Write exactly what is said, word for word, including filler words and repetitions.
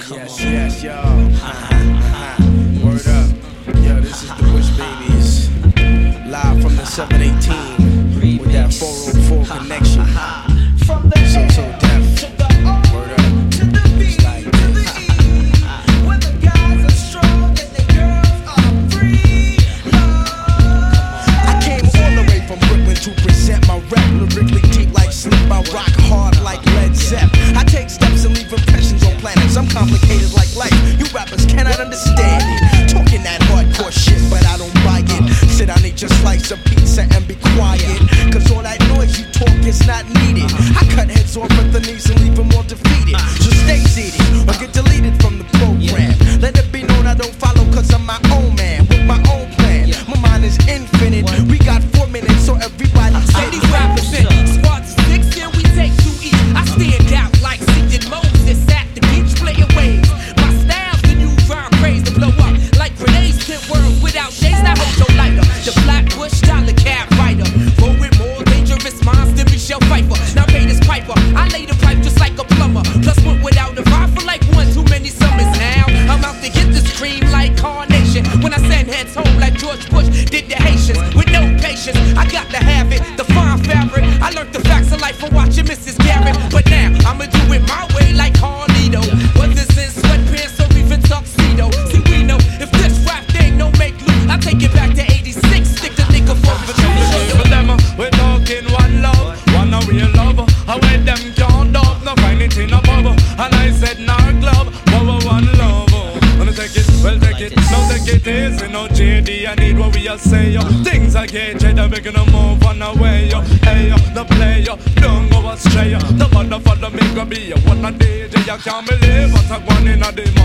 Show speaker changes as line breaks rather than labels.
Yes, yes, yo. Word up. Yo, this is the Bush Babies. Live from the seven eighteen with that four oh four connection. So, so deaf. Word up. It's like this.
Where the guys are strong and the girls are free. I came all the way from Brooklyn to present my rap. Lyrically deep like sleep, I rock hard like Led Zepp. I take steps and leave impressions on planets. I'm complicated like life. You rappers cannot understand it. Talking that hardcore shit, but I don't buy it. Sit down, eat your slice of pizza and be quiet. Cause all that noise you talk is not needed. I cut heads off at the knees and leave them all defeated. So stay seated or get deleted from the program. Let it be known I don't follow cause I'm my own man with my own plan. My mind is infinite. We got four minutes so everybody say
these rappers in squads of six, yeah, we take two each. I stand out like Seated Moses at the beach playing waves. My style's the new rhyme craze to blow up like grenades. Can't work without shades, not hold your lighter. The Black Bush dollar cab fighter. Roll with more dangerous minds than Michelle Pfeiffer. Now pay this piper, I lay the pipe just like a plumber. Plus went without a vibe for like one too many summers now. I'm out to get this cream like Carnation. When I send heads home like George Bush did the Haitians. With no patience, I got to have it. The fine fabric, I learned the facts of life from watching Missus Garrett. But now, I'ma do it my way like Carlito. Whether it's in sweatpants or even tuxedo. See, we know, if this rap thing don't make loot, I take it back to eighty-six, stick the nigga for the
For them, we're talking one love, one a real love. How when them can't dog, no find it in a bubble. And I said, nah, club, power one love. Wanna take it, well take it, no take it easy, no J D, I need what we are say, yo. Things I get, they're making a move on the way, yo. Hey, yo, the player, don't go astray, yo. The mother for the make a be, yo. What a D J, I can't believe what I want in a demo.